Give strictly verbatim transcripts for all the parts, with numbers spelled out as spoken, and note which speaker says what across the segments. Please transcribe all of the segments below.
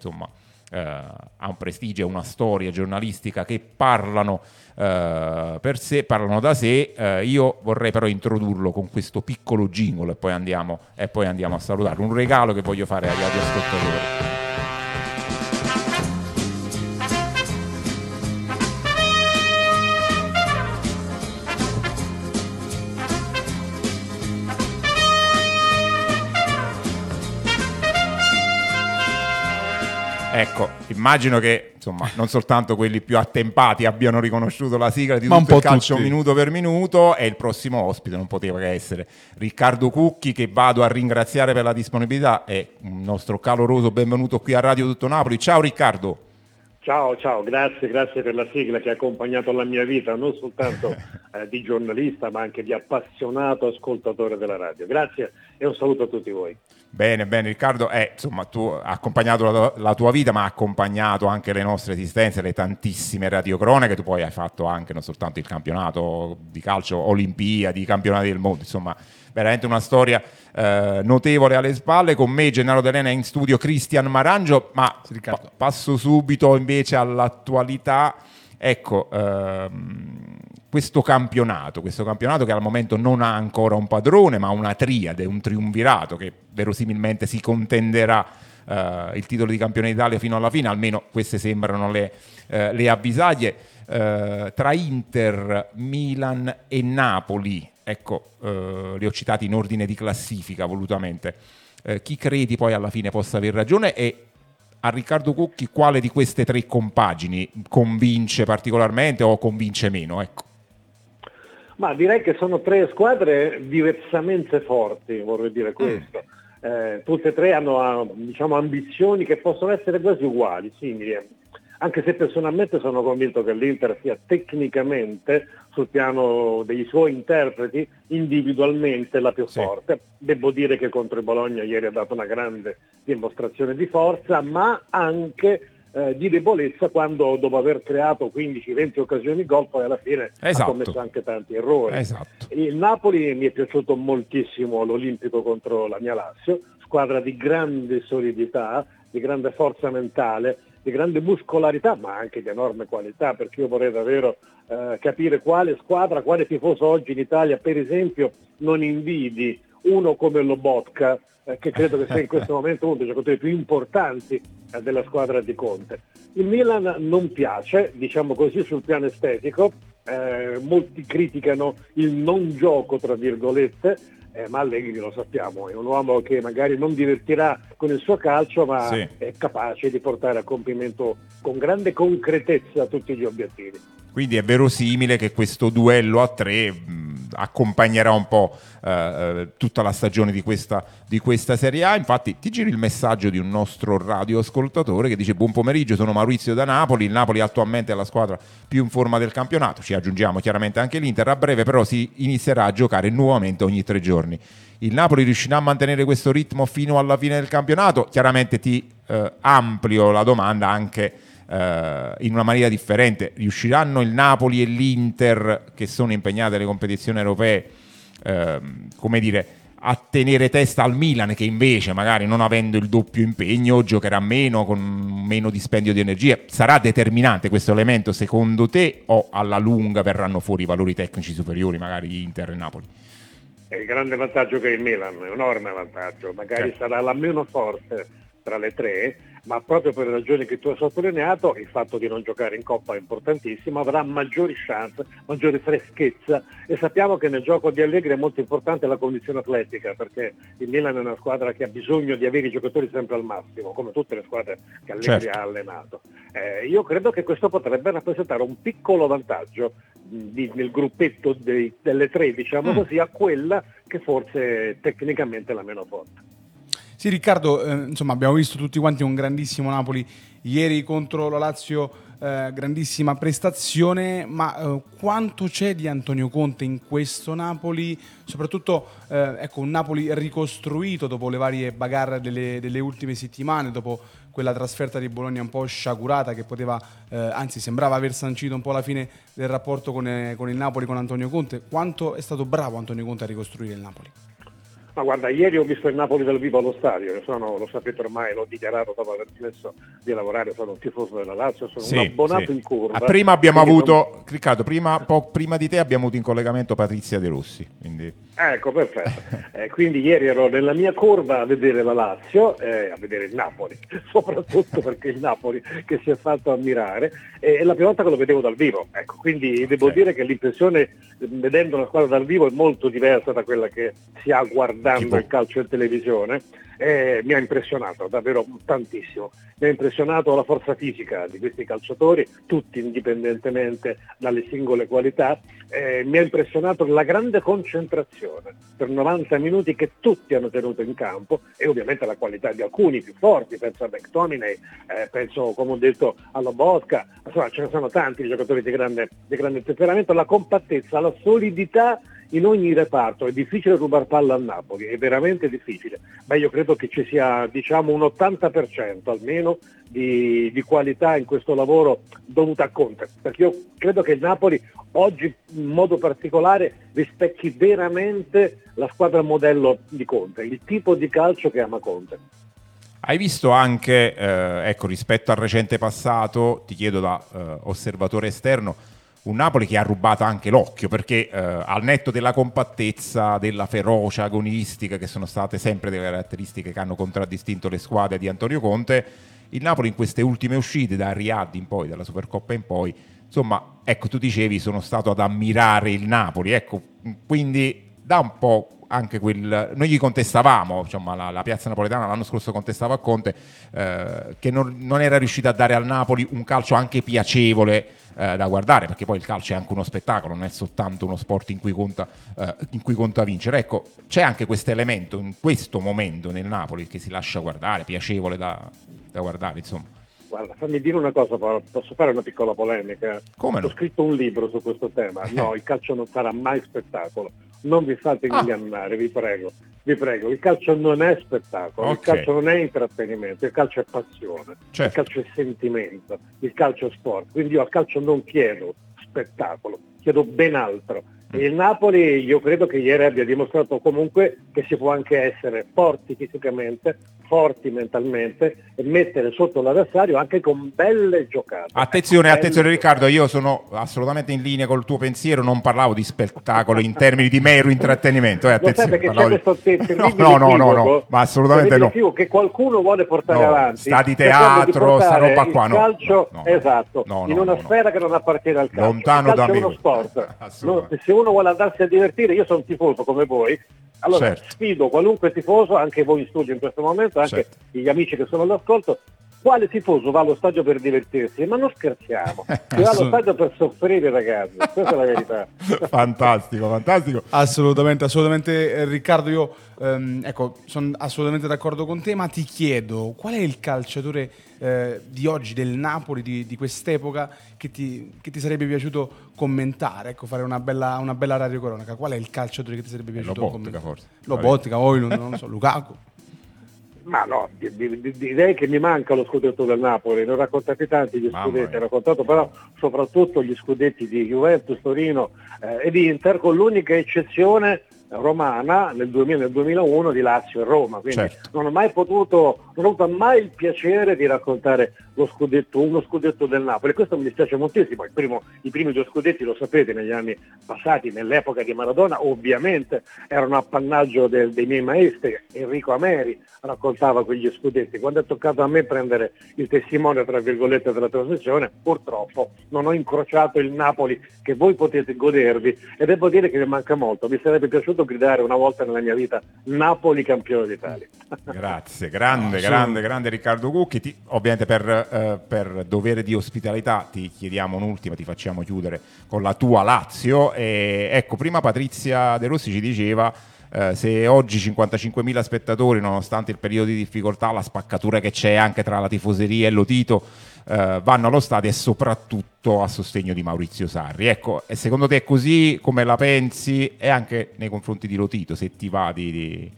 Speaker 1: insomma eh, ha un prestigio e una storia giornalistica che parlano eh, per sé, parlano da sé. Eh, io vorrei però introdurlo con questo piccolo jingle e poi andiamo, e poi andiamo a salutare. Un regalo che voglio fare agli ascoltatori. Ecco, immagino che insomma non soltanto quelli più attempati abbiano riconosciuto la sigla di
Speaker 2: Ma
Speaker 1: tutto
Speaker 2: un
Speaker 1: il
Speaker 2: po'
Speaker 1: calcio
Speaker 2: tutti.
Speaker 1: minuto per minuto, e il prossimo ospite non poteva che essere Riccardo Cucchi, che vado a ringraziare per la disponibilità, e un nostro caloroso benvenuto qui a Radio Tutto Napoli. Ciao Riccardo.
Speaker 3: Ciao, ciao, grazie, grazie per la sigla che ha accompagnato la mia vita, non soltanto eh, di giornalista ma anche di appassionato ascoltatore della radio. Grazie e un saluto a tutti voi.
Speaker 1: Bene, bene Riccardo, eh, insomma tu hai accompagnato la, la tua vita, ma ha accompagnato anche le nostre esistenze, le tantissime radiocronache. Tu poi hai fatto anche non soltanto il campionato di calcio, Olimpiadi, i campionati del mondo, insomma veramente una storia eh, notevole alle spalle. Con me Gennaro D'Elena, in studio Cristian Marangio, ma pa- passo subito invece all'attualità. Ecco, ehm, questo campionato, questo campionato che al momento non ha ancora un padrone, ma una triade, un triumvirato che verosimilmente si contenderà eh, il titolo di campione d'Italia fino alla fine, almeno queste sembrano le, eh, le avvisaglie, eh, tra Inter, Milan e Napoli. Ecco, eh, li ho citati in ordine di classifica volutamente. Eh, chi credi poi alla fine possa aver ragione, e a Riccardo Cucchi quale di queste tre compagini convince particolarmente o convince meno? Ecco.
Speaker 3: Ma direi che sono tre squadre diversamente forti, vorrei dire questo. Mm. Eh, tutte e tre hanno diciamo, ambizioni che possono essere quasi uguali, simili. Anche se personalmente sono convinto che l'Inter sia tecnicamente, sul piano dei suoi interpreti, individualmente la più sì. forte. Devo dire che contro il Bologna ieri ha dato una grande dimostrazione di forza, ma anche eh, di debolezza quando, dopo aver creato quindici venti occasioni gol, poi alla fine
Speaker 1: esatto.
Speaker 3: ha commesso anche tanti errori.
Speaker 1: Esatto.
Speaker 3: Il Napoli mi è piaciuto moltissimo l'Olimpico contro la mia Lazio, squadra di grande solidità, di grande forza mentale, di grande muscolarità, ma anche di enorme qualità, perché io vorrei davvero eh, capire quale squadra, quale tifoso oggi in Italia, per esempio, non invidi uno come Lobotka, eh, che credo che sia in questo momento uno dei giocatori più importanti eh, della squadra di Conte. Il Milan non piace, diciamo così, sul piano estetico, eh, molti criticano il non gioco, tra virgolette, Eh, ma Allegri, lo sappiamo, è un uomo che magari non divertirà con il suo calcio, ma sì. è capace di portare a compimento con grande concretezza tutti gli obiettivi.
Speaker 1: Quindi è verosimile che questo duello a tre mh, accompagnerà un po' eh, tutta la stagione di questa, di questa Serie A. Infatti ti giri il messaggio di un nostro radioascoltatore che dice: buon pomeriggio, sono Maurizio da Napoli, il Napoli attualmente è la squadra più in forma del campionato, ci aggiungiamo chiaramente anche l'Inter, a breve però si inizierà a giocare nuovamente ogni tre giorni. Il Napoli riuscirà a mantenere questo ritmo fino alla fine del campionato? Chiaramente ti eh, amplio la domanda anche Uh, in una maniera differente. Riusciranno il Napoli e l'Inter, che sono impegnate nelle competizioni europee, uh, come dire, a tenere testa al Milan, che invece magari, non avendo il doppio impegno, giocherà meno, con meno dispendio di energie? Sarà determinante questo elemento secondo te, o alla lunga verranno fuori i valori tecnici superiori, magari Inter e Napoli?
Speaker 3: È il grande vantaggio che il Milan, è un enorme vantaggio, magari certo. sarà la meno forte tra le tre, ma proprio per le ragioni che tu hai sottolineato, il fatto di non giocare in Coppa è importantissimo, avrà maggiori chance, maggiore freschezza, e sappiamo che nel gioco di Allegri è molto importante la condizione atletica, perché il Milan è una squadra che ha bisogno di avere i giocatori sempre al massimo, come tutte le squadre che Allegri certo. ha allenato. Eh, io credo che questo potrebbe rappresentare un piccolo vantaggio di, nel gruppetto dei, delle tre, diciamo mm. così, a quella che forse è tecnicamente la meno forte.
Speaker 2: Sì, Riccardo, eh, insomma abbiamo visto tutti quanti un grandissimo Napoli ieri contro la Lazio, eh, grandissima prestazione, ma eh, quanto c'è di Antonio Conte in questo Napoli, soprattutto eh, ecco, un Napoli ricostruito dopo le varie bagarre delle, delle ultime settimane, dopo quella trasferta di Bologna un po' sciagurata che poteva, eh, anzi sembrava aver sancito un po' la fine del rapporto con, eh, con il Napoli, con Antonio Conte. Quanto è stato bravo Antonio Conte a ricostruire il Napoli?
Speaker 3: Ma guarda, ieri ho visto il Napoli dal vivo allo stadio, io sono, lo sapete ormai, l'ho dichiarato dopo aver smesso di lavorare, sono un tifoso della Lazio, sono
Speaker 1: sì,
Speaker 3: un abbonato
Speaker 1: sì.
Speaker 3: in curva.
Speaker 1: Ah, prima abbiamo avuto,
Speaker 3: non...
Speaker 1: Riccardo, prima, po- prima di te abbiamo avuto in collegamento Patrizia De Rossi. Quindi...
Speaker 3: Ecco, perfetto. Eh, quindi ieri ero nella mia curva a vedere la Lazio, eh, a vedere il Napoli, soprattutto perché il Napoli che si è fatto ammirare, e è la prima volta che lo vedevo dal vivo. Ecco, quindi devo
Speaker 1: okay.
Speaker 3: dire che l'impressione, vedendo la squadra dal vivo, è molto diversa da quella che si ha guardando tipo... il calcio in televisione. Eh, mi ha impressionato davvero tantissimo, mi ha impressionato la forza fisica di questi calciatori, tutti indipendentemente dalle singole qualità, eh, mi ha impressionato la grande concentrazione per novanta minuti che tutti hanno tenuto in campo, e ovviamente la qualità di alcuni più forti, penso a McTominay, eh, penso, come ho detto, a Lobotka, insomma ce ne sono tanti di giocatori di grande, di grande temperamento, la compattezza, la solidità in ogni reparto. È difficile rubar palla al Napoli, è veramente difficile, ma io credo che ci sia, diciamo, un ottanta per cento almeno di, di qualità in questo lavoro dovuta a Conte, perché io credo che il Napoli oggi in modo particolare rispecchi veramente la squadra modello di Conte, il tipo di calcio che ama Conte.
Speaker 1: Hai visto anche, eh, ecco, rispetto al recente passato, ti chiedo da eh, osservatore esterno, un Napoli che ha rubato anche l'occhio, perché eh, al netto della compattezza, della ferocia agonistica, che sono state sempre delle caratteristiche che hanno contraddistinto le squadre di Antonio Conte, il Napoli in queste ultime uscite, da Riyadh in poi, dalla Supercoppa in poi, insomma, ecco, tu dicevi, sono stato ad ammirare il Napoli, ecco, quindi da un po' anche quel... Noi gli contestavamo, insomma, la, la piazza napoletana l'anno scorso contestava a Conte, eh, che non, non era riuscita a dare al Napoli un calcio anche piacevole eh, da guardare, perché poi il calcio è anche uno spettacolo, non è soltanto uno sport in cui conta, eh, in cui conta vincere. Ecco, c'è anche questo elemento in questo momento nel Napoli che si lascia guardare, piacevole da, da guardare, insomma.
Speaker 3: Guarda, fammi dire una cosa, posso fare una piccola polemica?
Speaker 1: Come no?
Speaker 3: Ho scritto un libro su questo tema. No, il calcio non sarà mai spettacolo. Non vi fate ingannare, ah. vi prego. Vi prego, il calcio non è spettacolo, okay. Il calcio non è intrattenimento, il calcio è passione, certo. Il calcio è sentimento, il calcio è sport. Quindi io al calcio non chiedo spettacolo, chiedo ben altro. E il Napoli io credo che ieri abbia dimostrato comunque che si può anche essere forti fisicamente, forti mentalmente e mettere sotto l'avversario anche con belle giocate.
Speaker 1: Attenzione,
Speaker 3: ecco,
Speaker 1: attenzione Riccardo, io sono assolutamente in linea col tuo pensiero, non parlavo di spettacolo in termini di mero intrattenimento. Eh, attenzione,
Speaker 3: che c'è
Speaker 1: di...
Speaker 3: questo
Speaker 1: no, no, no, no, ma assolutamente no.
Speaker 3: Che qualcuno vuole portare
Speaker 1: no,
Speaker 3: avanti.
Speaker 1: Sta di teatro, sta roba qua, no.
Speaker 3: Calcio,
Speaker 1: no, no
Speaker 3: esatto,
Speaker 1: no, no,
Speaker 3: in una
Speaker 1: no,
Speaker 3: sfera
Speaker 1: no.
Speaker 3: che non appartiene al calcio.
Speaker 1: Lontano
Speaker 3: il calcio
Speaker 1: da me.
Speaker 3: è uno sport. No, se uno vuole andarsi a divertire, io sono tifoso come voi, allora certo. Sfido qualunque tifoso, anche voi in studio in questo momento, anche certo. Gli amici che sono all'ascolto, quale tifoso va allo stadio per divertirsi? Ma non scherziamo, si va allo stadio per soffrire, ragazzi, questa è la verità.
Speaker 1: Fantastico, fantastico.
Speaker 2: Assolutamente, assolutamente eh, Riccardo, io ehm, ecco, sono assolutamente d'accordo con te, ma ti chiedo, qual è il calciatore eh, di oggi, del Napoli, di, di quest'epoca, che ti, che ti sarebbe piaciuto commentare, ecco, fare una bella, una bella radiocronaca? Qual è il calciatore che ti sarebbe piaciuto
Speaker 1: Lobotka,
Speaker 2: commentare?
Speaker 1: Forse.
Speaker 2: Lobotka, Oilund, non lo so, Lukaku.
Speaker 3: Ma no, direi che mi manca lo scudetto del Napoli, ne ho raccontati tanti gli scudetti, ho raccontato però soprattutto gli scudetti di Juventus, Torino eh, e di Inter, con l'unica eccezione romana nel duemila, nel duemilauno di Lazio e Roma, quindi certo. non ho mai potuto, non ho avuto mai il piacere di raccontare lo scudetto, uno scudetto del Napoli. Questo mi dispiace moltissimo. Il primo, i primi due scudetti, lo sapete, negli anni passati, nell'epoca di Maradona, ovviamente erano appannaggio del, dei miei maestri. Enrico Ameri raccontava quegli scudetti. Quando è toccato a me prendere il testimone, tra virgolette, della trasmissione, purtroppo non ho incrociato il Napoli che voi potete godervi, e devo dire che mi manca molto. Mi sarebbe piaciuto gridare una volta nella mia vita Napoli campione d'Italia.
Speaker 1: Grazie, grande,
Speaker 2: no,
Speaker 1: grande, grande Riccardo Cucchi. Ti, ovviamente per, eh, per dovere di ospitalità ti chiediamo un'ultima, ti facciamo chiudere con la tua Lazio. E, ecco, prima Patrizia De Rossi ci diceva eh, se oggi cinquantacinquemila spettatori, nonostante il periodo di difficoltà, la spaccatura che c'è anche tra la tifoseria e Lotito, eh, vanno allo stadio, e soprattutto a sostegno di Maurizio Sarri. Ecco, e secondo te è così? Come la pensi? E anche nei confronti di Lotito, se ti va di... di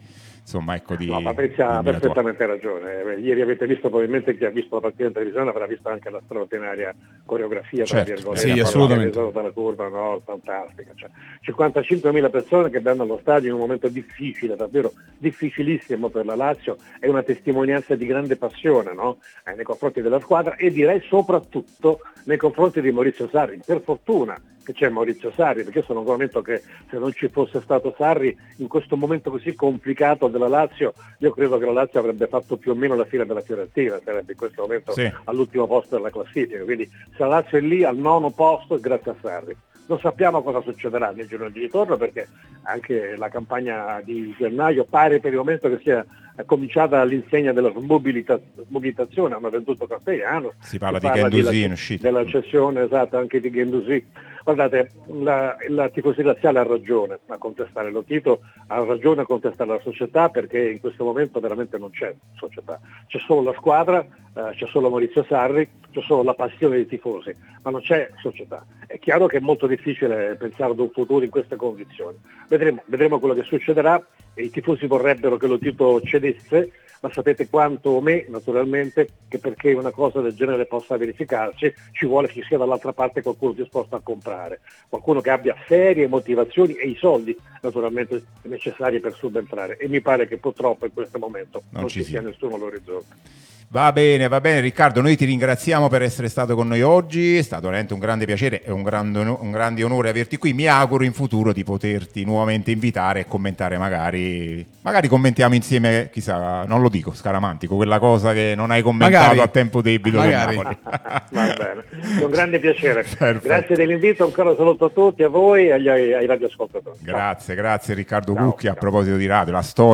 Speaker 1: insomma, ecco, di
Speaker 3: No, Patrizia ha
Speaker 1: di
Speaker 3: perfettamente ragione. Eh, Ieri avete visto, probabilmente chi ha visto la partita in televisione avrà visto anche la straordinaria coreografia, tra
Speaker 1: Certo,
Speaker 3: virgolette,
Speaker 2: sì, assolutamente.
Speaker 3: dalla curva, no, fantastica. Cioè, cinquantacinquemila persone che vanno allo stadio in un momento difficile, davvero difficilissimo per la Lazio, è una testimonianza di grande passione, no? eh, nei confronti della squadra e direi soprattutto nei confronti di Maurizio Sarri. Per fortuna che c'è Maurizio Sarri, perché io sono convinto che se non ci fosse stato Sarri in questo momento così complicato della Lazio, io credo che la Lazio avrebbe fatto più o meno la fine della Fiorentina, sarebbe in questo momento
Speaker 1: sì.
Speaker 3: all'ultimo posto della classifica, quindi se la Lazio è lì al nono posto è grazie a Sarri. Non sappiamo cosa succederà nel giorno di ritorno, perché anche la campagna di gennaio pare per il momento che sia cominciata all'insegna della smobilita- smobilitazione, hanno venduto Castellano,
Speaker 1: si parla
Speaker 3: si
Speaker 1: di
Speaker 3: parla
Speaker 1: Guendouzi
Speaker 3: della,
Speaker 1: in uscita,
Speaker 3: della cessione esatta anche di Guendouzi. Guardate, la, la tifoseria laziale ha ragione a contestare lo Tito, ha ragione a contestare la società, perché in questo momento veramente non c'è società, c'è solo la squadra, eh, c'è solo Maurizio Sarri, c'è solo la passione dei tifosi, ma non c'è società. È chiaro che è molto difficile pensare ad un futuro in queste condizioni. Vedremo, vedremo quello che succederà. E i tifosi vorrebbero che lo Tito cedesse, ma sapete quanto me, naturalmente, che perché una cosa del genere possa verificarsi ci vuole che ci sia dall'altra parte qualcuno disposto a comprare, qualcuno che abbia serie motivazioni e i soldi naturalmente necessari per subentrare, e mi pare che purtroppo in questo momento non, non ci sia nessuno all'orizzonte.
Speaker 1: Va bene, va bene Riccardo, noi ti ringraziamo per essere stato con noi oggi, è stato veramente un grande piacere e un grande, un grande onore averti qui. Mi auguro in futuro di poterti nuovamente invitare e commentare, magari magari commentiamo insieme, chissà, non lo dico, Scaramantico, quella cosa che non hai commentato magari, a tempo debito
Speaker 2: magari.
Speaker 1: con Napoli.
Speaker 3: Va bene, un grande piacere.
Speaker 1: Perfetto.
Speaker 3: Grazie dell'invito, ancora un saluto a tutti, a voi e agli, ai radioascoltatori.
Speaker 1: Grazie, grazie Riccardo
Speaker 3: Ciao,
Speaker 1: Cucchi. A
Speaker 3: ciao.
Speaker 1: proposito di radio, la storia